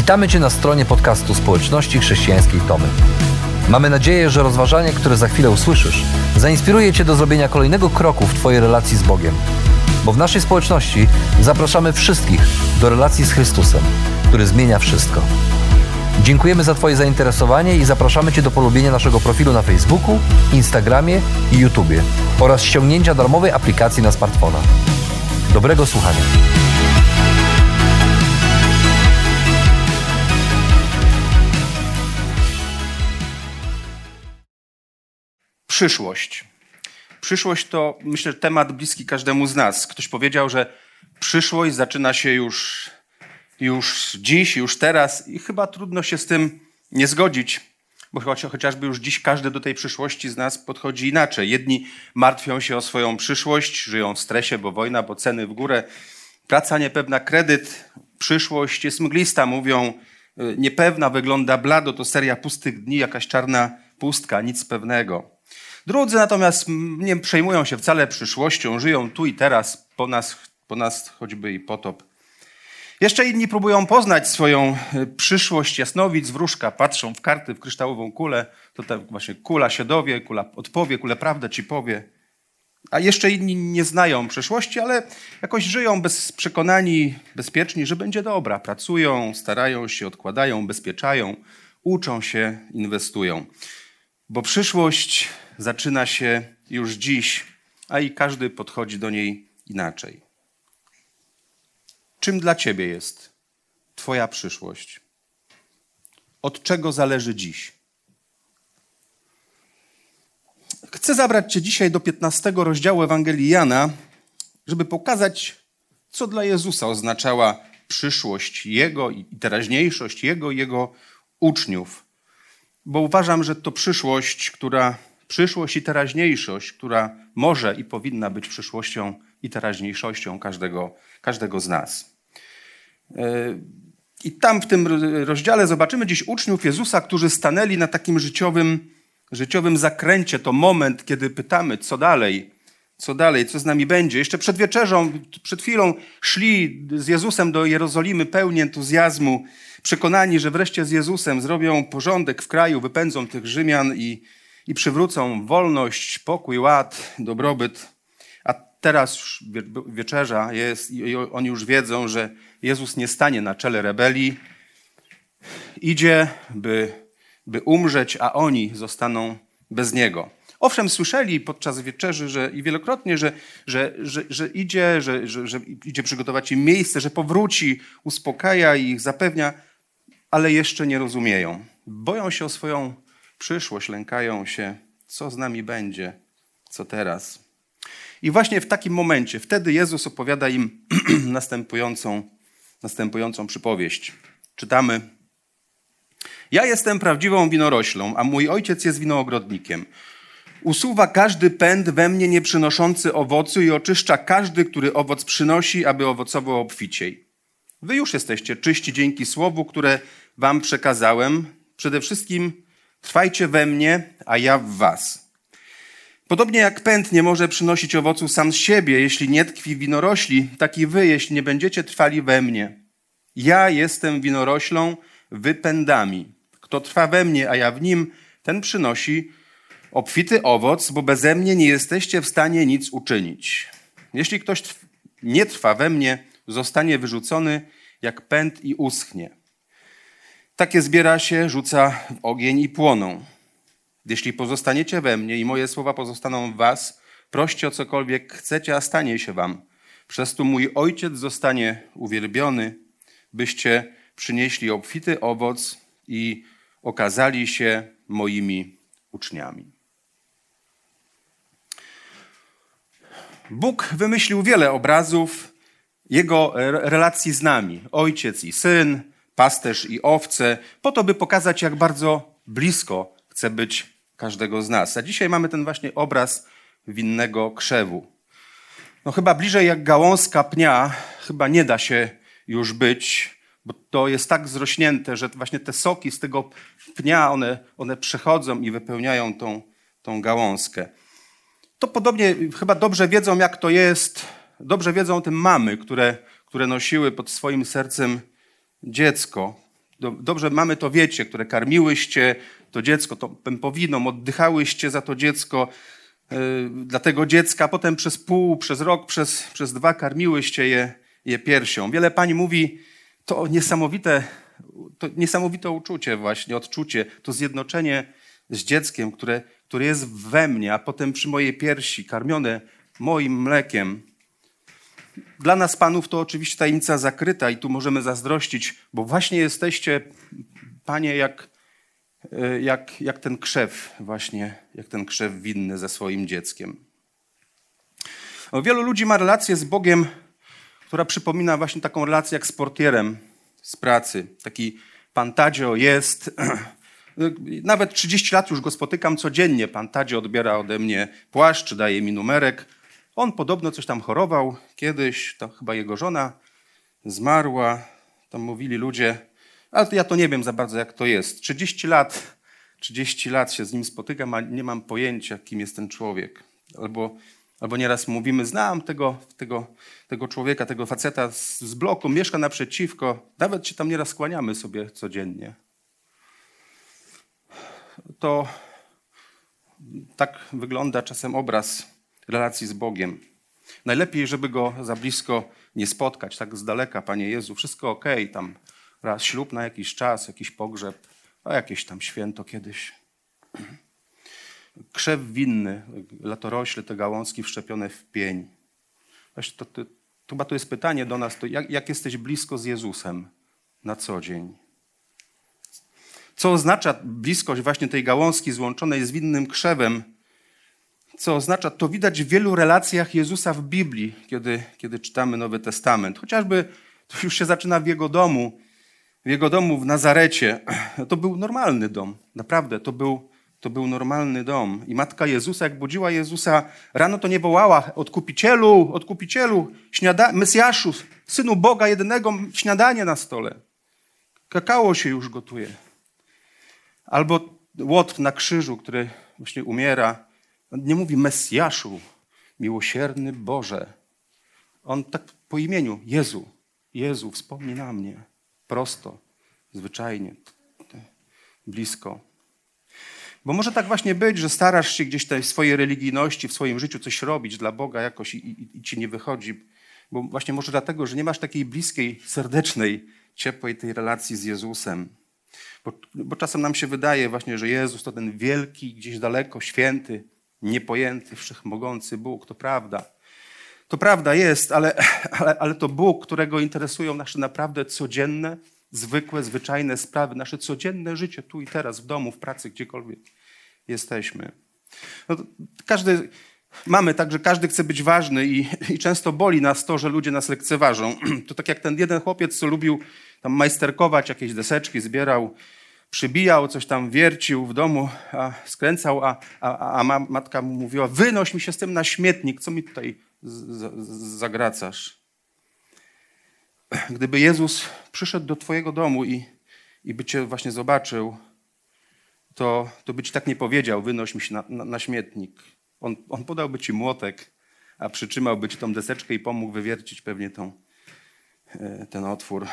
Witamy Cię na stronie podcastu Społeczności Chrześcijańskiej Tomy. Mamy nadzieję, że rozważanie, które za chwilę usłyszysz, zainspiruje Cię do zrobienia kolejnego kroku w Twojej relacji z Bogiem. Bo w naszej społeczności zapraszamy wszystkich do relacji z Chrystusem, który zmienia wszystko. Dziękujemy za Twoje zainteresowanie i zapraszamy Cię do polubienia naszego profilu na Facebooku, Instagramie i YouTubie oraz ściągnięcia darmowej aplikacji na smartfona. Dobrego słuchania. Przyszłość. Przyszłość to, myślę, temat bliski każdemu z nas. Ktoś powiedział, że przyszłość zaczyna się już dziś, już teraz i chyba trudno się z tym nie zgodzić, bo chociażby już dziś każdy do tej przyszłości z nas podchodzi inaczej. Jedni martwią się o swoją przyszłość, żyją w stresie, bo wojna, bo ceny w górę, praca niepewna, kredyt, przyszłość jest mglista, mówią, niepewna, wygląda blado, to seria pustych dni, jakaś czarna pustka, nic pewnego. Drudzy natomiast nie przejmują się wcale przyszłością, żyją tu i teraz, po nas choćby i potop. Jeszcze inni próbują poznać swoją przyszłość, jasnowic, wróżka, patrzą w karty, w kryształową kulę, to tak właśnie kula się dowie, kula odpowie, kula prawdę ci powie. A jeszcze inni nie znają przyszłości, ale jakoś żyją przekonani, bezpieczni, że będzie dobra. Pracują, starają się, odkładają, ubezpieczają, uczą się, inwestują. Bo przyszłość zaczyna się już dziś, a i każdy podchodzi do niej inaczej. Czym dla ciebie jest twoja przyszłość? Od czego zależy dziś? Chcę zabrać cię dzisiaj do 15 rozdziału Ewangelii Jana, żeby pokazać, co dla Jezusa oznaczała przyszłość Jego i teraźniejszość Jego i Jego uczniów. Bo uważam, że to przyszłość i teraźniejszość, która może i powinna być przyszłością i teraźniejszością każdego z nas. I tam w tym rozdziale zobaczymy dziś uczniów Jezusa, którzy stanęli na takim życiowym zakręcie. To moment, kiedy pytamy, co dalej, co z nami będzie. Jeszcze przed wieczerzą, przed chwilą szli z Jezusem do Jerozolimy pełni entuzjazmu, przekonani, że wreszcie z Jezusem zrobią porządek w kraju, wypędzą tych Rzymian i przywrócą wolność, pokój, ład, dobrobyt. A teraz już wieczerza jest i oni już wiedzą, że Jezus nie stanie na czele rebelii. Idzie, by umrzeć, a oni zostaną bez Niego. Owszem, słyszeli podczas wieczerzy i wielokrotnie, że idzie przygotować im miejsce, że powróci, uspokaja ich, zapewnia, ale jeszcze nie rozumieją. Boją się o swoją przyszłość, lękają się, co z nami będzie, co teraz. I właśnie w takim momencie, wtedy Jezus opowiada im następującą przypowieść. Czytamy: Ja jestem prawdziwą winoroślą, a mój ojciec jest winogrodnikiem. Usuwa każdy pęd we mnie nieprzynoszący owocu i oczyszcza każdy, który owoc przynosi, aby owocował obficiej. Wy już jesteście czyści dzięki słowu, które wam przekazałem. Przede wszystkim trwajcie we mnie, a ja w was. Podobnie jak pęd nie może przynosić owocu sam z siebie, jeśli nie tkwi w winorośli, tak i wy, jeśli nie będziecie trwali we mnie. Ja jestem winoroślą, wy pędami. Kto trwa we mnie, a ja w nim, ten przynosi obfity owoc, bo beze mnie nie jesteście w stanie nic uczynić. Jeśli ktoś nie trwa we mnie, zostanie wyrzucony jak pęd i uschnie. Takie zbiera się, rzuca w ogień i płoną. Jeśli pozostaniecie we mnie i moje słowa pozostaną w was, proście o cokolwiek chcecie, a stanie się wam. Przez to mój ojciec zostanie uwielbiony, byście przynieśli obfity owoc i okazali się moimi uczniami. Bóg wymyślił wiele obrazów Jego relacji z nami. Ojciec i syn, pasterz i owce, po to, by pokazać, jak bardzo blisko chce być każdego z nas. A dzisiaj mamy ten właśnie obraz winnego krzewu. No chyba bliżej jak gałązka pnia chyba nie da się już być, bo to jest tak zrośnięte, że właśnie te soki z tego pnia, one przechodzą i wypełniają tą gałązkę. To podobnie chyba dobrze wiedzą, jak to jest. Dobrze wiedzą o tym mamy, które nosiły pod swoim sercem dziecko. Dobrze mamy to wiecie, które karmiłyście to dziecko, tą pępowiną, oddychałyście za to dziecko, dla tego dziecka, potem przez pół, przez rok, przez 2 karmiłyście je piersią. Wiele pań mówi, to niesamowite uczucie właśnie, odczucie, to zjednoczenie z dzieckiem, które jest we mnie, a potem przy mojej piersi, karmione moim mlekiem. Dla nas panów to oczywiście tajemnica zakryta i tu możemy zazdrościć, bo właśnie jesteście, panie, jak ten krzew właśnie, jak ten krzew winny ze swoim dzieckiem. Wielu ludzi ma relację z Bogiem, która przypomina właśnie taką relację jak z portierem z pracy. Taki pan Tadzio jest, nawet 30 lat już go spotykam codziennie. Pan Tadzio odbiera ode mnie płaszcz, daje mi numerek. On podobno coś tam chorował kiedyś, to chyba jego żona zmarła, tam mówili ludzie, ale ja to nie wiem za bardzo jak to jest. 30 lat się z nim spotykam, a nie mam pojęcia, kim jest ten człowiek. Albo nieraz mówimy, znam tego człowieka, tego faceta z bloku, mieszka naprzeciwko, nawet się tam nieraz skłaniamy sobie codziennie. To tak wygląda czasem obraz relacji z Bogiem. Najlepiej, żeby go za blisko nie spotkać, tak z daleka, Panie Jezu, wszystko okej, tam raz ślub na jakiś czas, jakiś pogrzeb, a jakieś tam święto kiedyś. Krzew winny, latorośle, te gałązki wszczepione w pień. Właśnie chyba to jest pytanie do nas, to jak jesteś blisko z Jezusem na co dzień? Co oznacza bliskość właśnie tej gałązki złączonej z winnym krzewem? Co oznacza, to widać w wielu relacjach Jezusa w Biblii, kiedy czytamy Nowy Testament. Chociażby to już się zaczyna w Jego domu w Nazarecie. To był normalny dom, naprawdę, to był normalny dom. I matka Jezusa, jak budziła Jezusa rano, to nie wołała: Odkupicielu, Mesjaszu, Synu Boga jedynego, śniadanie na stole. Kakao się już gotuje. Albo Łotr na krzyżu, który właśnie umiera. On nie mówi: Mesjaszu, miłosierny Boże. On tak po imieniu: Jezu, wspomnij na mnie. Prosto, zwyczajnie, blisko. Bo może tak właśnie być, że starasz się gdzieś w swojej religijności, w swoim życiu coś robić dla Boga jakoś i ci nie wychodzi. Bo właśnie może dlatego, że nie masz takiej bliskiej, serdecznej, ciepłej tej relacji z Jezusem. Bo czasem nam się wydaje właśnie, że Jezus to ten wielki, gdzieś daleko, święty, niepojęty, wszechmogący Bóg. To prawda. To prawda jest, ale to Bóg, którego interesują nasze naprawdę codzienne, zwykłe, zwyczajne sprawy, nasze codzienne życie tu i teraz, w domu, w pracy, gdziekolwiek jesteśmy. No mamy tak, że każdy chce być ważny i często boli nas to, że ludzie nas lekceważą. To tak jak ten jeden chłopiec, co lubił tam majsterkować, jakieś deseczki zbierał, przybijał, coś tam wiercił w domu, skręcał, a matka mu mówiła: wynoś mi się z tym na śmietnik, co mi tutaj zagracasz. Gdyby Jezus przyszedł do twojego domu i by cię właśnie zobaczył, to by ci tak nie powiedział: wynoś mi się na śmietnik. On podałby ci młotek, a przytrzymałby ci tą deseczkę i pomógł wywiercić pewnie ten otwór.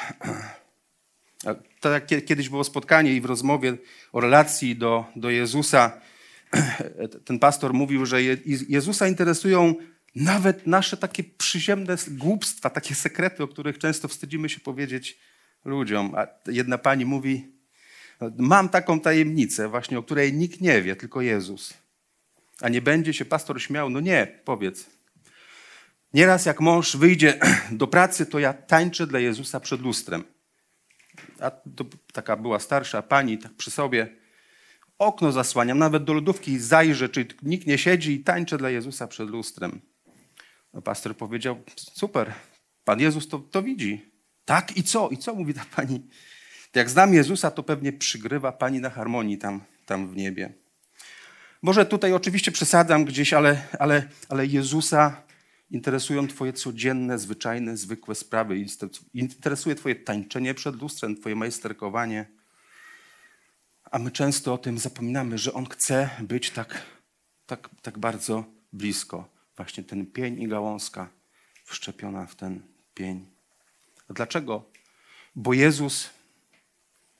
Tak jak kiedyś było spotkanie i w rozmowie o relacji do Jezusa ten pastor mówił, że Jezusa interesują nawet nasze takie przyziemne głupstwa, takie sekrety, o których często wstydzimy się powiedzieć ludziom. A jedna pani mówi: mam taką tajemnicę właśnie, o której nikt nie wie, tylko Jezus. A nie będzie się pastor śmiał? No nie, powiedz. Nieraz jak mąż wyjdzie do pracy, to ja tańczę dla Jezusa przed lustrem. A to taka była starsza pani, tak przy sobie. Okno zasłaniam, nawet do lodówki zajrzę, czy nikt nie siedzi, i tańczę dla Jezusa przed lustrem. No, pastor powiedział: super, Pan Jezus to widzi. Tak, i co? I co, mówi ta pani? Jak znam Jezusa, to pewnie przygrywa pani na harmonii tam w niebie. Może tutaj oczywiście przesadzam gdzieś, ale Jezusa interesują twoje codzienne, zwyczajne, zwykłe sprawy. Interesuje twoje tańczenie przed lustrem, twoje majsterkowanie. A my często o tym zapominamy, że On chce być tak bardzo blisko. Właśnie ten pień i gałązka wszczepiona w ten pień. A dlaczego? Bo Jezus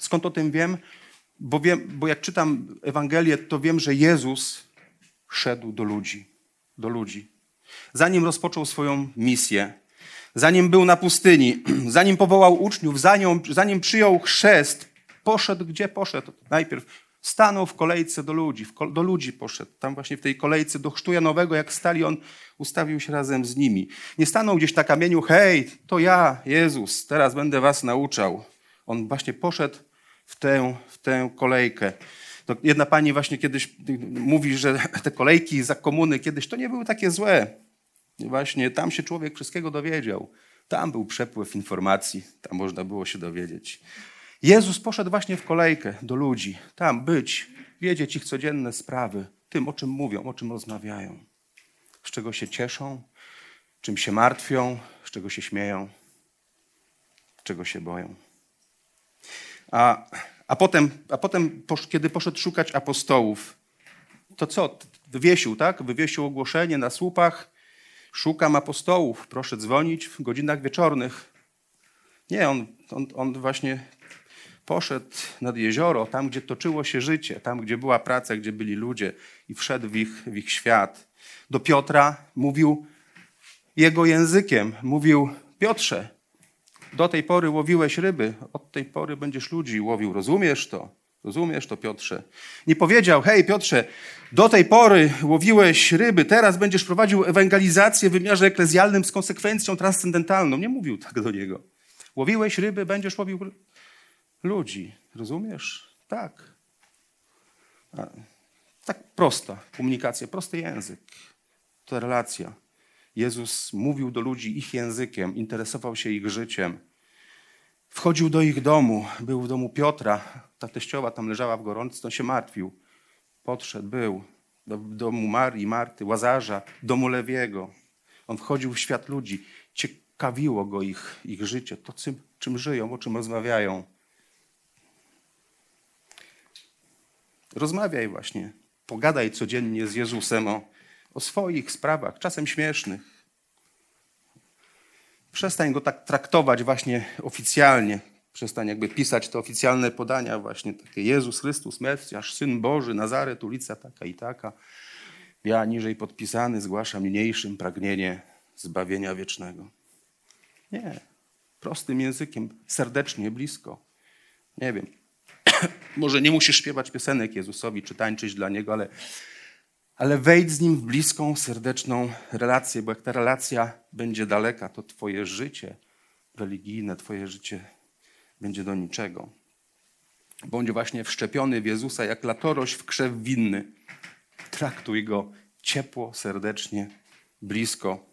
Skąd o tym wiem? Bo jak czytam Ewangelię, to wiem, że Jezus szedł do ludzi. Zanim rozpoczął swoją misję, zanim był na pustyni, zanim powołał uczniów, zanim przyjął chrzest, poszedł gdzie poszedł? Najpierw stanął w kolejce do ludzi poszedł. Tam właśnie w tej kolejce do chrztu Janowego, jak stali, on ustawił się razem z nimi. Nie stanął gdzieś na kamieniu, hej, to ja, Jezus, teraz będę was nauczał. On właśnie poszedł w tę kolejkę. To jedna pani właśnie kiedyś mówi, że te kolejki za komuny kiedyś to nie były takie złe. I właśnie tam się człowiek wszystkiego dowiedział. Tam był przepływ informacji, tam można było się dowiedzieć. Jezus poszedł właśnie w kolejkę do ludzi. Tam być, wiedzieć ich codzienne sprawy, tym, o czym mówią, o czym rozmawiają. Z czego się cieszą, czym się martwią, z czego się śmieją, czego się boją. A potem, kiedy poszedł szukać apostołów, to co? Wywiesił, tak? Wywiesił ogłoszenie na słupach. Szukam apostołów, proszę dzwonić w godzinach wieczornych. Nie, on właśnie poszedł nad jezioro, tam gdzie toczyło się życie, tam gdzie była praca, gdzie byli ludzie i wszedł w ich świat. Do Piotra mówił jego językiem, mówił: Piotrze, do tej pory łowiłeś ryby, od tej pory będziesz ludzi łowił. Rozumiesz to? Rozumiesz to, Piotrze? Nie powiedział: hej, Piotrze, do tej pory łowiłeś ryby, teraz będziesz prowadził ewangelizację w wymiarze eklezjalnym z konsekwencją transcendentalną. Nie mówił tak do niego. Łowiłeś ryby, będziesz łowił ludzi. Rozumiesz? Tak. Tak prosta komunikacja, prosty język. To relacja. Jezus mówił do ludzi ich językiem, interesował się ich życiem. Wchodził do ich domu, był w domu Piotra, ta teściowa tam leżała w gorączce, on się martwił. Podszedł, był do domu Marii, Marty, Łazarza, domu Lewiego. On wchodził w świat ludzi, ciekawiło go ich życie, to czym żyją, o czym rozmawiają. Rozmawiaj właśnie, pogadaj codziennie z Jezusem o swoich sprawach, czasem śmiesznych. Przestań go tak traktować właśnie oficjalnie. Przestań jakby pisać te oficjalne podania właśnie takie: Jezus Chrystus, Mesjasz, Syn Boży, Nazaret, ulica taka i taka. Ja niżej podpisany zgłaszam niniejszym pragnienie zbawienia wiecznego. Nie. Prostym językiem, serdecznie, blisko. Nie wiem. Może nie musisz śpiewać piosenek Jezusowi czy tańczyć dla Niego, ale wejdź z Nim w bliską, serdeczną relację, bo jak ta relacja będzie daleka, to twoje życie religijne, twoje życie będzie do niczego. Bądź właśnie wszczepiony w Jezusa jak latoroś w krzew winny. Traktuj Go ciepło, serdecznie, blisko.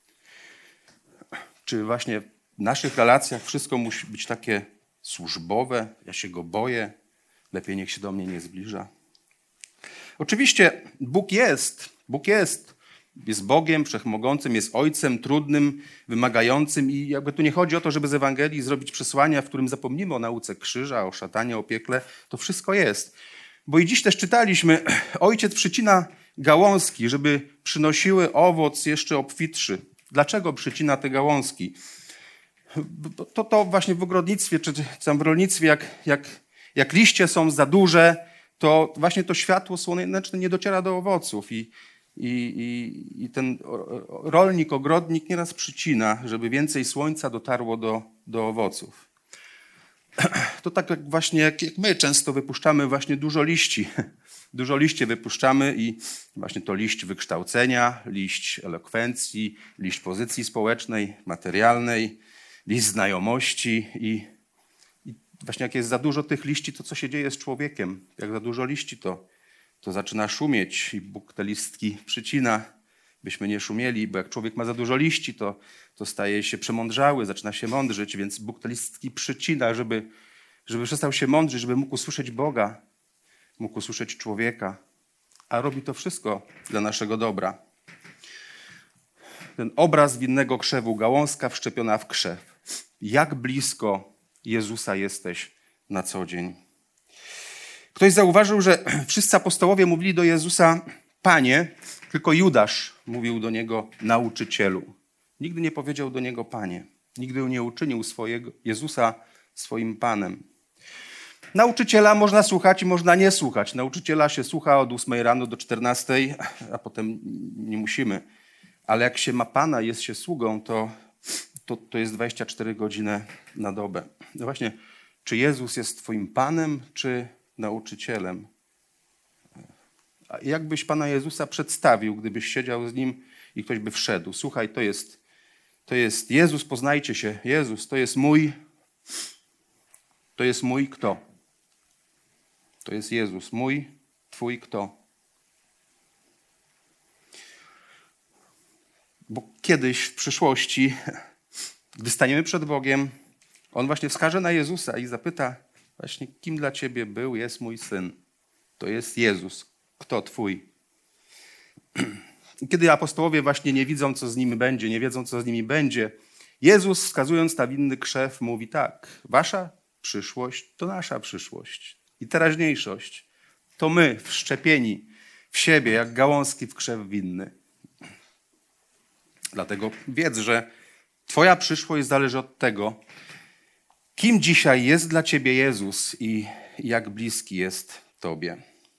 Czy właśnie w naszych relacjach wszystko musi być takie służbowe? Ja się Go boję, lepiej niech się do mnie nie zbliża. Oczywiście Bóg jest Bogiem wszechmogącym, jest Ojcem trudnym, wymagającym i jakby tu nie chodzi o to, żeby z Ewangelii zrobić przesłania, w którym zapomnimy o nauce krzyża, o szatanie, o piekle. To wszystko jest. Bo i dziś też czytaliśmy, Ojciec przycina gałązki, żeby przynosiły owoc jeszcze obfitszy. Dlaczego przycina te gałązki? To właśnie w ogrodnictwie, czy tam w rolnictwie, jak liście są za duże, to właśnie to światło słoneczne nie dociera do owoców i ten rolnik, ogrodnik nieraz przycina, żeby więcej słońca dotarło do owoców. To tak jak właśnie jak my często wypuszczamy właśnie dużo liści. Dużo liści wypuszczamy i właśnie to liść wykształcenia, liść elokwencji, liść pozycji społecznej, materialnej, liść znajomości i właśnie jak jest za dużo tych liści, to co się dzieje z człowiekiem? Jak za dużo liści, to zaczyna szumieć i Bóg te listki przycina, byśmy nie szumieli, bo jak człowiek ma za dużo liści, to staje się przemądrzały, zaczyna się mądrzyć, więc Bóg te listki przycina, żeby przestał się mądrzyć, żeby mógł usłyszeć Boga, mógł usłyszeć człowieka, a robi to wszystko dla naszego dobra. Ten obraz winnego krzewu, gałązka wszczepiona w krzew. Jak blisko Jezusa jesteś na co dzień. Ktoś zauważył, że wszyscy apostołowie mówili do Jezusa Panie, tylko Judasz mówił do Niego nauczycielu. Nigdy nie powiedział do Niego Panie. Nigdy nie uczynił Jezusa swoim Panem. Nauczyciela można słuchać i można nie słuchać. Nauczyciela się słucha od 8 rano do 14, a potem nie musimy. Ale jak się ma Pana, jest się sługą, to jest 24 godziny na dobę. No właśnie, czy Jezus jest twoim Panem, czy nauczycielem? A jak byś Pana Jezusa przedstawił, gdybyś siedział z Nim i ktoś by wszedł? Słuchaj, to jest Jezus, poznajcie się. Jezus, to jest mój kto? To jest Jezus, mój, twój kto? Bo kiedyś w przyszłości, gdy staniemy przed Bogiem, On właśnie wskaże na Jezusa i zapyta właśnie, kim dla ciebie był, jest mój Syn. To jest Jezus. Kto twój? I kiedy apostołowie właśnie nie widzą, co z nimi będzie, nie wiedzą, co z nimi będzie, Jezus, wskazując na winny krzew, mówi tak, wasza przyszłość to nasza przyszłość. I teraźniejszość to my, wszczepieni w siebie, jak gałązki w krzew winny. Dlatego wiedz, że twoja przyszłość zależy od tego, kim dzisiaj jest dla ciebie Jezus i jak bliski jest tobie.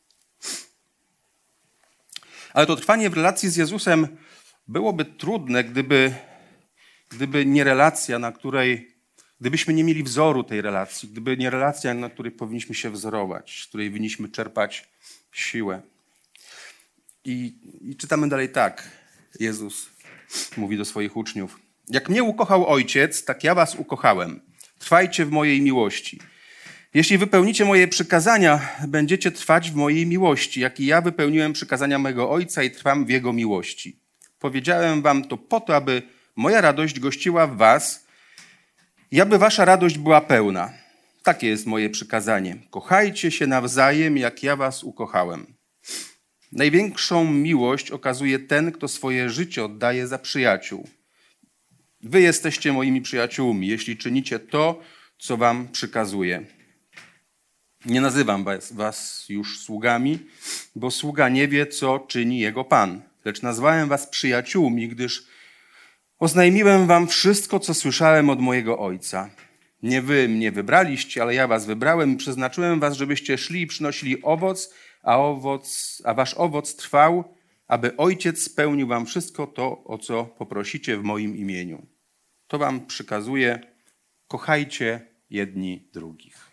Ale to trwanie w relacji z Jezusem byłoby trudne, gdyby nie relacja, gdybyśmy nie mieli wzoru tej relacji, gdyby nie relacja, na której powinniśmy się wzorować, z której powinniśmy czerpać siłę. I czytamy dalej tak. Jezus mówi do swoich uczniów. Jak mnie ukochał Ojciec, tak ja was ukochałem. Trwajcie w mojej miłości. Jeśli wypełnicie moje przykazania, będziecie trwać w mojej miłości, jak i ja wypełniłem przykazania mego Ojca i trwam w Jego miłości. Powiedziałem wam to po to, aby moja radość gościła w was i aby wasza radość była pełna. Takie jest moje przykazanie. Kochajcie się nawzajem, jak ja was ukochałem. Największą miłość okazuje ten, kto swoje życie oddaje za przyjaciół. Wy jesteście moimi przyjaciółmi, jeśli czynicie to, co wam przykazuję. Nie nazywam was już sługami, bo sługa nie wie, co czyni jego Pan. Lecz nazwałem was przyjaciółmi, gdyż oznajmiłem wam wszystko, co słyszałem od mojego Ojca. Nie wy mnie wybraliście, ale ja was wybrałem i przeznaczyłem was, żebyście szli i przynosili owoc, a wasz owoc trwał, aby Ojciec spełnił wam wszystko to, o co poprosicie w moim imieniu. To wam przykazuję, kochajcie jedni drugich.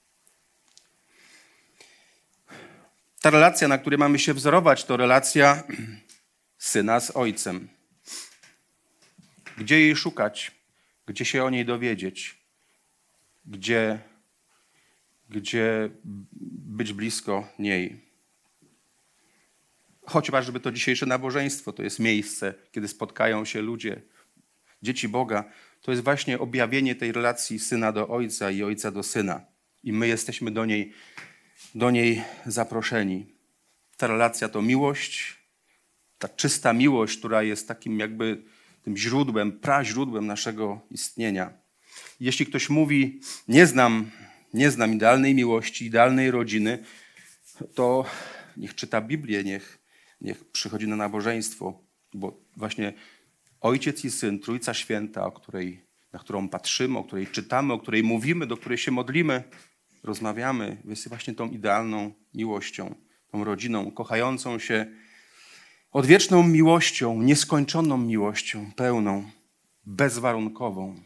Ta relacja, na której mamy się wzorować, to relacja Syna z Ojcem. Gdzie jej szukać? Gdzie się o niej dowiedzieć? Gdzie być blisko niej? Chociażby to dzisiejsze nabożeństwo, to jest miejsce, kiedy spotkają się ludzie, dzieci Boga. To jest właśnie objawienie tej relacji Syna do Ojca i Ojca do Syna. I my jesteśmy do niej zaproszeni. Ta relacja to miłość, ta czysta miłość, która jest takim jakby tym źródłem, praźródłem naszego istnienia. Jeśli ktoś mówi, nie znam idealnej miłości, idealnej rodziny, to niech czyta Biblię, niech przychodzi na nabożeństwo, bo właśnie Ojciec i Syn, Trójca Święta, na którą patrzymy, o której czytamy, o której mówimy, do której się modlimy, rozmawiamy, jest właśnie tą idealną miłością, tą rodziną kochającą się odwieczną miłością, nieskończoną miłością, pełną, bezwarunkową.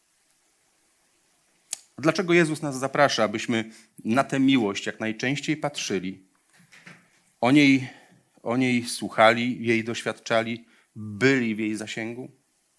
Dlaczego Jezus nas zaprasza, abyśmy na tę miłość jak najczęściej patrzyli, o niej słuchali, jej doświadczali, byli w jej zasięgu?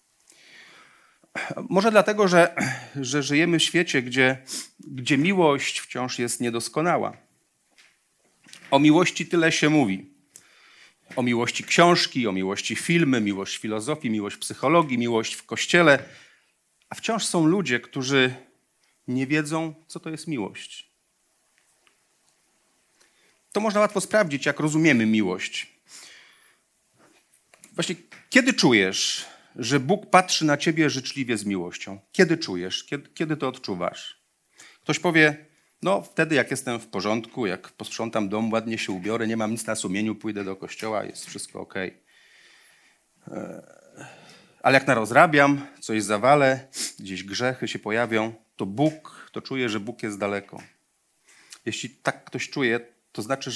Może dlatego, że żyjemy w świecie, gdzie miłość wciąż jest niedoskonała. O miłości tyle się mówi. O miłości książki, o miłości filmy, miłość filozofii, miłość psychologii, miłość w kościele. A wciąż są ludzie, którzy nie wiedzą, co to jest miłość. To można łatwo sprawdzić, jak rozumiemy miłość. Właśnie kiedy czujesz, że Bóg patrzy na ciebie życzliwie z miłością? Kiedy czujesz? Kiedy to odczuwasz? Ktoś powie, no wtedy jak jestem w porządku, jak posprzątam dom, ładnie się ubiorę, nie mam nic na sumieniu, pójdę do kościoła, jest wszystko okej. Ale jak narozrabiam, coś zawalę, gdzieś grzechy się pojawią, to czuję, że Bóg jest daleko. Jeśli tak ktoś czuje, to znaczy,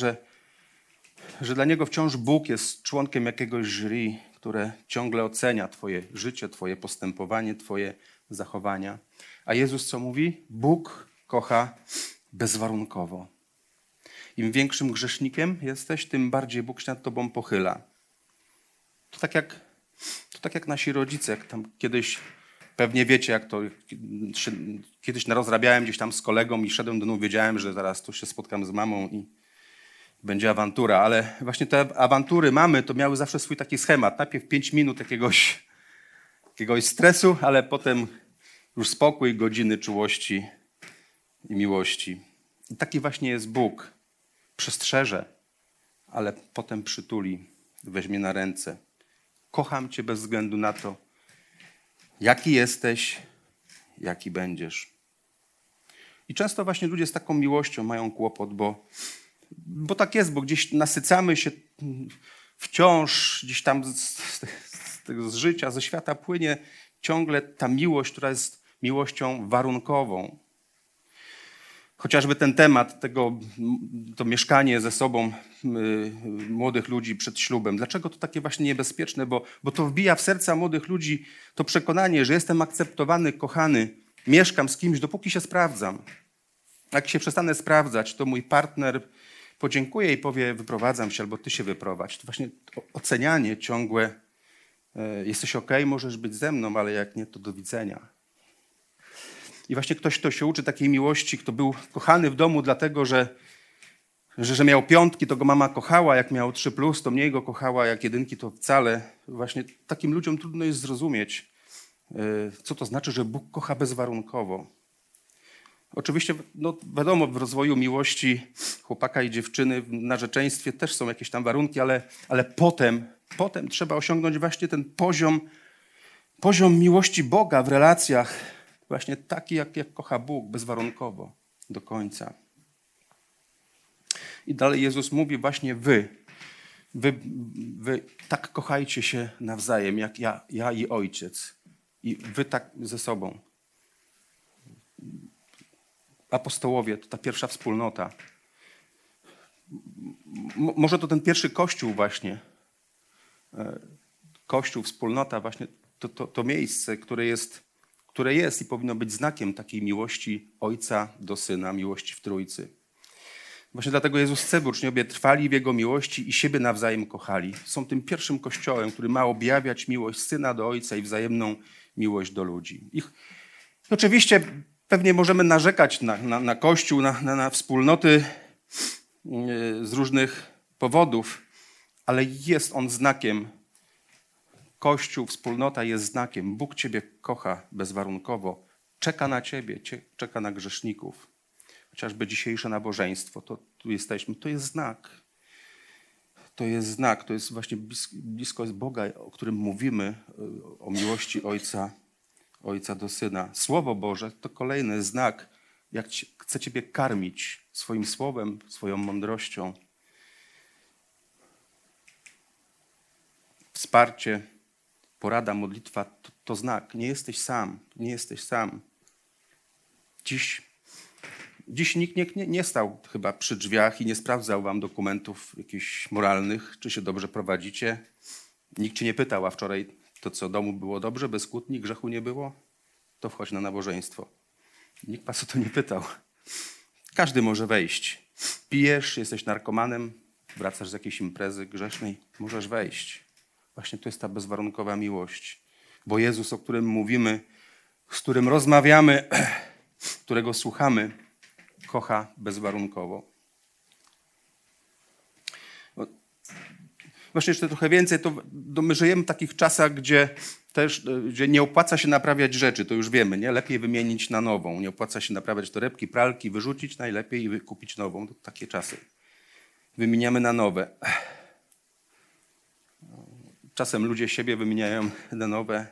że dla niego wciąż Bóg jest członkiem jakiegoś jury, które ciągle ocenia twoje życie, twoje postępowanie, twoje zachowania. A Jezus co mówi? Bóg kocha bezwarunkowo. Im większym grzesznikiem jesteś, tym bardziej Bóg się nad tobą pochyla. To tak jak nasi rodzice, jak tam kiedyś, pewnie wiecie, jak to kiedyś rozrabiałem gdzieś tam z kolegą i szedłem do domu, wiedziałem, że zaraz tu się spotkam z mamą i będzie awantura, ale właśnie te awantury mamy, to miały zawsze swój taki schemat. Najpierw 5 minut jakiegoś stresu, ale potem już spokój, godziny czułości i miłości. I taki właśnie jest Bóg. Przestrzeże, ale potem przytuli, weźmie na ręce. Kocham cię bez względu na to, jaki jesteś, jaki będziesz. I często właśnie ludzie z taką miłością mają kłopot, bo tak jest, bo gdzieś nasycamy się wciąż, gdzieś tam z życia, ze świata płynie ciągle ta miłość, która jest miłością warunkową. Chociażby ten temat, to mieszkanie ze sobą młodych ludzi przed ślubem. Dlaczego to takie właśnie niebezpieczne? Bo to wbija w serca młodych ludzi to przekonanie, że jestem akceptowany, kochany, mieszkam z kimś, dopóki się sprawdzam. Jak się przestanę sprawdzać, to mój partner podziękuje i powie, wyprowadzam się, albo ty się wyprowadź. To właśnie ocenianie ciągłe, jesteś okej, możesz być ze mną, ale jak nie, to do widzenia. I właśnie ktoś, kto się uczy takiej miłości, kto był kochany w domu dlatego, że miał 5, to go mama kochała, jak miał 3+, to mniej go kochała, jak 1, to wcale. Właśnie takim ludziom trudno jest zrozumieć, co to znaczy, że Bóg kocha bezwarunkowo. Oczywiście, no wiadomo, w rozwoju miłości chłopaka i dziewczyny, w narzeczeństwie też są jakieś tam warunki, ale potem trzeba osiągnąć właśnie ten poziom miłości Boga w relacjach, właśnie taki, jak kocha Bóg, bezwarunkowo, do końca. I dalej Jezus mówi właśnie wy tak kochajcie się nawzajem, jak ja i Ojciec. I wy tak ze sobą. Apostołowie, to ta pierwsza wspólnota. Może to ten pierwszy Kościół właśnie. Kościół, wspólnota, właśnie to miejsce, które jest i powinno być znakiem takiej miłości Ojca do Syna, miłości w Trójcy. Właśnie dlatego Jezus chce, by uczniowie trwali w Jego miłości i siebie nawzajem kochali. Są tym pierwszym Kościołem, który ma objawiać miłość Syna do Ojca i wzajemną miłość do ludzi. Oczywiście pewnie możemy narzekać na Kościół, na wspólnoty z różnych powodów, ale jest on znakiem. Kościół, wspólnota jest znakiem. Bóg ciebie kocha bezwarunkowo. Czeka na ciebie, czeka na grzeszników. Chociażby dzisiejsze nabożeństwo, to tu jesteśmy, to jest znak. To jest znak, to jest właśnie blisko jest Boga, o którym mówimy, o miłości Ojca do Syna. Słowo Boże to kolejny znak, jak chce ciebie karmić swoim słowem, swoją mądrością. Wsparcie, porada, modlitwa to znak. Nie jesteś sam, nie jesteś sam. Dziś nikt nie stał chyba przy drzwiach i nie sprawdzał wam dokumentów jakichś moralnych, czy się dobrze prowadzicie. Nikt cię nie pytał, a wczoraj to co, domu było dobrze, bez kłótni, grzechu nie było? To wchodź na nabożeństwo. Nikt was o to nie pytał. Każdy może wejść. Pijesz, jesteś narkomanem, wracasz z jakiejś imprezy grzesznej, możesz wejść. Właśnie to jest ta bezwarunkowa miłość. Bo Jezus, o którym mówimy, z którym rozmawiamy, którego słuchamy, kocha bezwarunkowo. Właśnie jeszcze trochę więcej, to my żyjemy w takich czasach, gdzie nie opłaca się naprawiać rzeczy, to już wiemy, nie? Lepiej wymienić na nową. Nie opłaca się naprawiać torebki, pralki, wyrzucić najlepiej i kupić nową. To takie czasy. Wymieniamy na nowe. Czasem ludzie siebie wymieniają na nowe.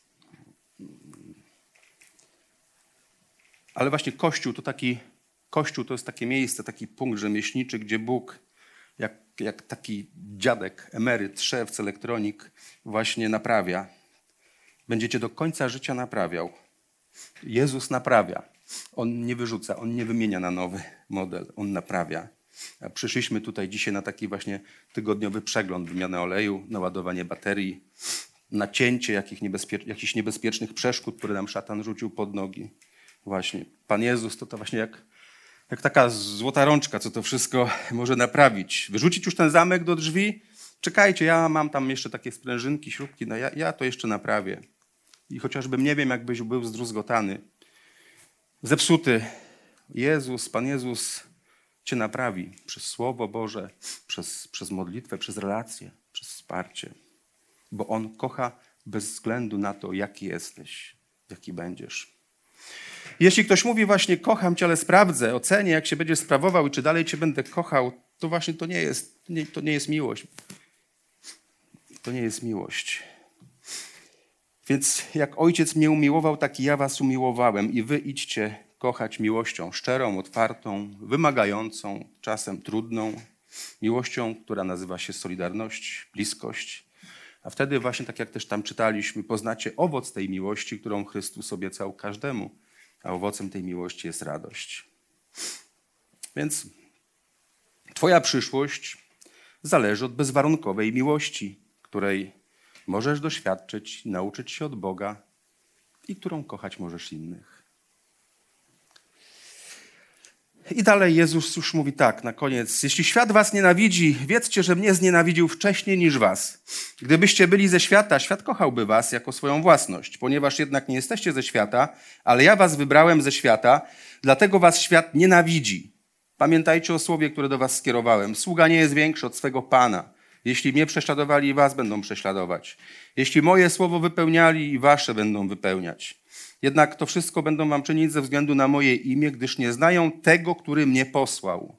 Ale właśnie Kościół to jest takie miejsce, taki punkt rzemieślniczy, gdzie Bóg, jak taki dziadek, emeryt, szewc, elektronik właśnie naprawia. Będziecie do końca życia naprawiał. Jezus naprawia. On nie wyrzuca, on nie wymienia na nowy model, on naprawia. A przyszliśmy tutaj dzisiaj na taki właśnie tygodniowy przegląd, wymianę oleju, naładowanie baterii, nacięcie jakichś niebezpiecznych przeszkód, które nam szatan rzucił pod nogi. Właśnie, Pan Jezus to właśnie jak taka złota rączka, co to wszystko może naprawić. Wyrzucić już ten zamek do drzwi? Czekajcie, ja mam tam jeszcze takie sprężynki, śrubki, no ja to jeszcze naprawię. I chociażbym nie wiem, jakbyś był zdruzgotany, zepsuty, Pan Jezus cię naprawi przez Słowo Boże, przez modlitwę, przez relacje, przez wsparcie. Bo On kocha bez względu na to, jaki jesteś, jaki będziesz. Jeśli ktoś mówi właśnie kocham cię, ale sprawdzę, ocenię, jak się będziesz sprawował i czy dalej cię będę kochał, to właśnie to nie jest miłość. To nie jest miłość. Więc jak Ojciec mnie umiłował, tak i ja was umiłowałem i wy idźcie kochać miłością szczerą, otwartą, wymagającą, czasem trudną, miłością, która nazywa się solidarność, bliskość. A wtedy właśnie, tak jak też tam czytaliśmy, poznacie owoc tej miłości, którą Chrystus obiecał każdemu, a owocem tej miłości jest radość. Więc twoja przyszłość zależy od bezwarunkowej miłości, której możesz doświadczyć, nauczyć się od Boga i którą kochać możesz innych. I dalej Jezus już mówi tak na koniec. Jeśli świat was nienawidzi, wiedzcie, że mnie znienawidził wcześniej niż was. Gdybyście byli ze świata, świat kochałby was jako swoją własność. Ponieważ jednak nie jesteście ze świata, ale ja was wybrałem ze świata, dlatego was świat nienawidzi. Pamiętajcie o słowie, które do was skierowałem. Sługa nie jest większy od swego Pana. Jeśli mnie prześladowali, i was będą prześladować. Jeśli moje słowo wypełniali, i wasze będą wypełniać. Jednak to wszystko będą wam czynić ze względu na moje imię, gdyż nie znają tego, który mnie posłał.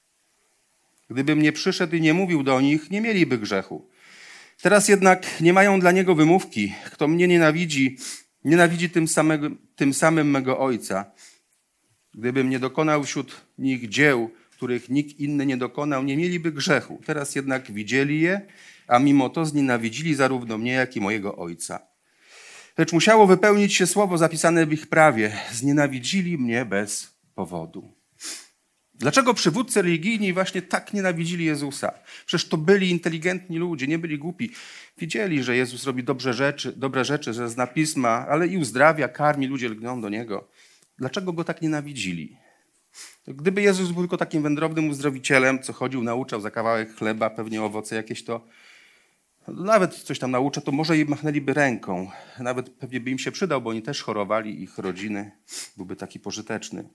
Gdybym nie przyszedł i nie mówił do nich, nie mieliby grzechu. Teraz jednak nie mają dla niego wymówki. Kto mnie nienawidzi tym samym mego Ojca. Gdybym nie dokonał wśród nich dzieł, których nikt inny nie dokonał, nie mieliby grzechu. Teraz jednak widzieli je, a mimo to znienawidzili zarówno mnie, jak i mojego Ojca. Lecz musiało wypełnić się słowo zapisane w ich prawie. Znienawidzili mnie bez powodu. Dlaczego przywódcy religijni właśnie tak nienawidzili Jezusa? Przecież to byli inteligentni ludzie, nie byli głupi. Widzieli, że Jezus robi dobre rzeczy, że zna Pisma, ale i uzdrawia, karmi, ludzie lgną do Niego. Dlaczego Go tak nienawidzili? Gdyby Jezus był tylko takim wędrownym uzdrowicielem, co chodził, nauczał za kawałek chleba, pewnie owoce jakieś to, nawet coś tam naucza, to może im machnęliby ręką. Nawet pewnie by im się przydał, bo oni też chorowali, ich rodziny. Byłby taki pożyteczny.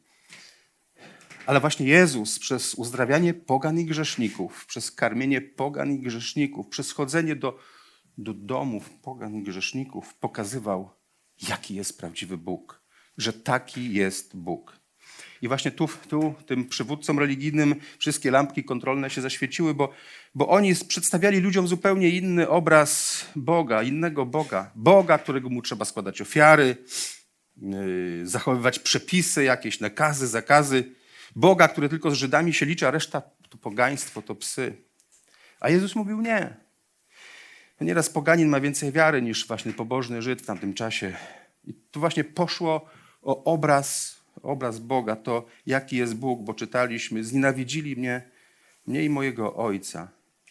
Ale właśnie Jezus przez uzdrawianie pogan i grzeszników, przez karmienie pogan i grzeszników, przez chodzenie do domów pogan i grzeszników pokazywał, jaki jest prawdziwy Bóg. Że taki jest Bóg. I właśnie tu tym przywódcom religijnym wszystkie lampki kontrolne się zaświeciły, bo oni przedstawiali ludziom zupełnie inny obraz Boga, innego Boga. Boga, którego mu trzeba składać ofiary, zachowywać przepisy, jakieś nakazy, zakazy. Boga, który tylko z Żydami się liczy, a reszta to pogaństwo, to psy. A Jezus mówił nie. Nieraz poganin ma więcej wiary niż właśnie pobożny Żyd w tamtym czasie. I tu właśnie poszło o obraz Boga, to jaki jest Bóg, bo czytaliśmy, znienawidzili mnie i mojego Ojca,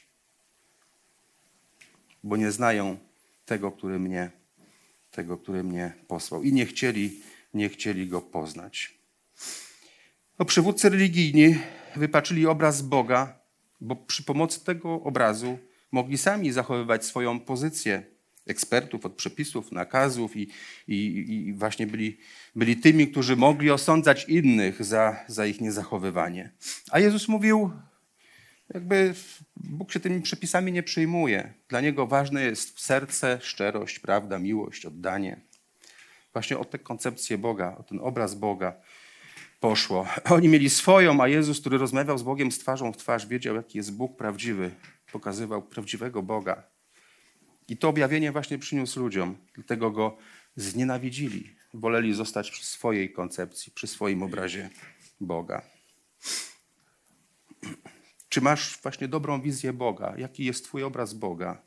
bo nie znają tego, który mnie posłał i nie chcieli Go poznać. No, przywódcy religijni wypaczyli obraz Boga, bo przy pomocy tego obrazu mogli sami zachowywać swoją pozycję ekspertów od przepisów, nakazów i właśnie byli tymi, którzy mogli osądzać innych za ich niezachowywanie. A Jezus mówił, jakby Bóg się tymi przepisami nie przejmuje. Dla Niego ważne jest serce, szczerość, prawda, miłość, oddanie. Właśnie o tę koncepcję Boga, o ten obraz Boga poszło. Oni mieli swoją, a Jezus, który rozmawiał z Bogiem z twarzą w twarz, wiedział, jaki jest Bóg prawdziwy. Pokazywał prawdziwego Boga. I to objawienie właśnie przyniósł ludziom. Dlatego Go znienawidzili. Woleli zostać przy swojej koncepcji, przy swoim obrazie Boga. Czy masz właśnie dobrą wizję Boga? Jaki jest twój obraz Boga?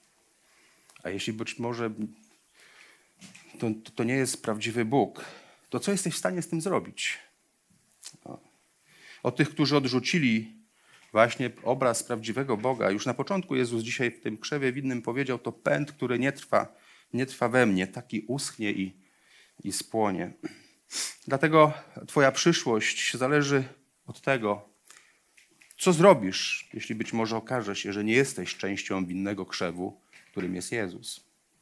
A jeśli być może to nie jest prawdziwy Bóg, to co jesteś w stanie z tym zrobić? O tych, którzy odrzucili właśnie obraz prawdziwego Boga. Już na początku Jezus dzisiaj w tym krzewie winnym powiedział, to pęd, który nie trwa we mnie, taki uschnie i spłonie. Dlatego twoja przyszłość zależy od tego, co zrobisz, jeśli być może okaże się, że nie jesteś częścią winnego krzewu, którym jest Jezus.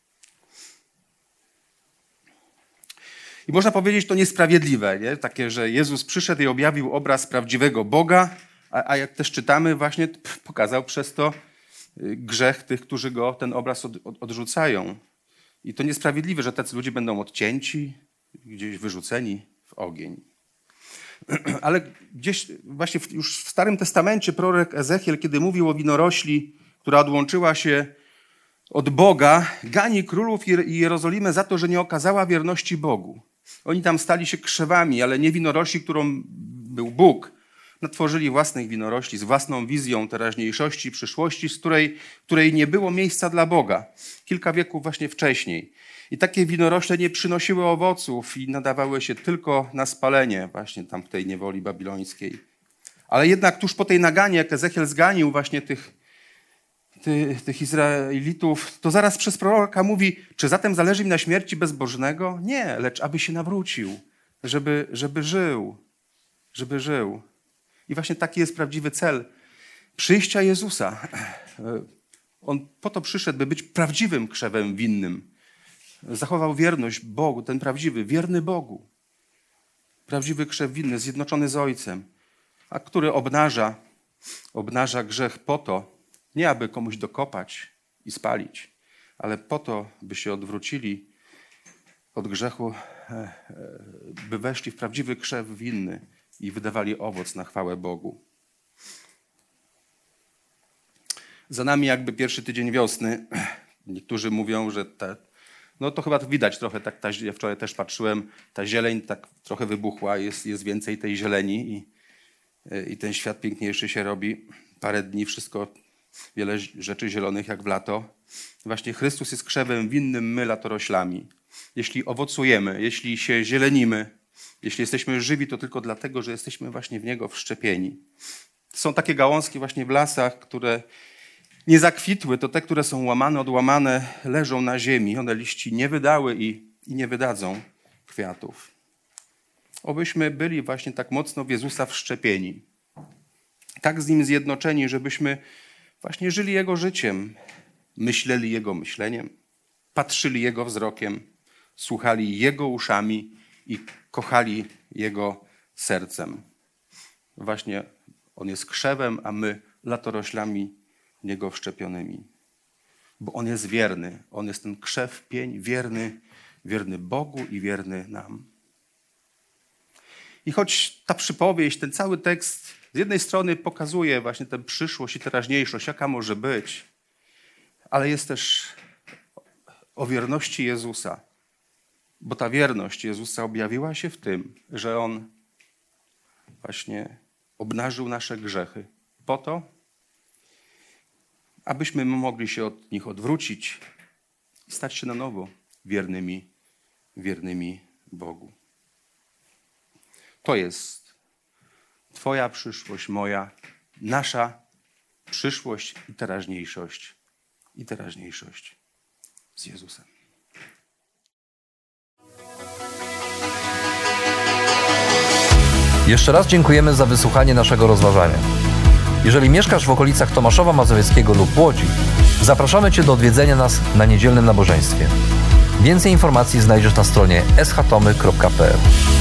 I można powiedzieć, to niesprawiedliwe, nie? Takie, że Jezus przyszedł i objawił obraz prawdziwego Boga, a jak też czytamy, właśnie pokazał przez to grzech tych, którzy go ten obraz odrzucają. I to niesprawiedliwe, że tacy ludzie będą odcięci, gdzieś wyrzuceni w ogień. Ale gdzieś właśnie już w Starym Testamencie prorok Ezechiel, kiedy mówił o winorośli, która odłączyła się od Boga, gani królów i Jerozolimę za to, że nie okazała wierności Bogu. Oni tam stali się krzewami, ale nie winorośli, którą był Bóg. Natworzyli własnych winorośli z własną wizją teraźniejszości, przyszłości, z której nie było miejsca dla Boga. Kilka wieków właśnie wcześniej. I takie winorośle nie przynosiły owoców i nadawały się tylko na spalenie właśnie tam w tej niewoli babilońskiej. Ale jednak tuż po tej naganie, jak Ezechiel zganił właśnie tych Izraelitów, to zaraz przez proroka mówi, czy zatem zależy mi na śmierci bezbożnego? Nie, lecz aby się nawrócił, żeby żył. I właśnie taki jest prawdziwy cel przyjścia Jezusa. On po to przyszedł, by być prawdziwym krzewem winnym. Zachował wierność Bogu, ten prawdziwy, wierny Bogu. Prawdziwy krzew winny, zjednoczony z Ojcem, a który obnaża grzech po to, nie aby komuś dokopać i spalić, ale po to, by się odwrócili od grzechu, by weszli w prawdziwy krzew winny i wydawali owoc na chwałę Bogu. Za nami jakby pierwszy tydzień wiosny. Niektórzy mówią, że no to chyba widać trochę, ja wczoraj też patrzyłem, ta zieleń tak trochę wybuchła, jest więcej tej zieleni i ten świat piękniejszy się robi. Parę dni wszystko, wiele rzeczy zielonych jak w lato. Właśnie Chrystus jest krzewem winnym, my latoroślami. Jeśli owocujemy, jeśli się zielenimy, jeśli jesteśmy żywi, to tylko dlatego, że jesteśmy właśnie w Niego wszczepieni. Są takie gałązki właśnie w lasach, które nie zakwitły, to te, które są łamane, odłamane, leżą na ziemi. One liści nie wydały i nie wydadzą kwiatów. Obyśmy byli właśnie tak mocno w Jezusa wszczepieni. Tak z Nim zjednoczeni, żebyśmy właśnie żyli Jego życiem, myśleli Jego myśleniem, patrzyli Jego wzrokiem, słuchali Jego uszami i kochali Jego sercem. Właśnie On jest krzewem, a my latoroślami w Niego wszczepionymi. Bo On jest wierny. On jest ten krzew, pień, wierny Bogu i wierny nam. I choć ta przypowieść, ten cały tekst z jednej strony pokazuje właśnie tę przyszłość i teraźniejszość, jaka może być, ale jest też o wierności Jezusa. Bo ta wierność Jezusa objawiła się w tym, że On właśnie obnażył nasze grzechy po to, abyśmy mogli się od nich odwrócić i stać się na nowo wiernymi Bogu. To jest Twoja przyszłość, moja, nasza przyszłość i teraźniejszość z Jezusem. Jeszcze raz dziękujemy za wysłuchanie naszego rozważania. Jeżeli mieszkasz w okolicach Tomaszowa Mazowieckiego lub Łodzi, zapraszamy Cię do odwiedzenia nas na niedzielnym nabożeństwie. Więcej informacji znajdziesz na stronie schtomy.pl.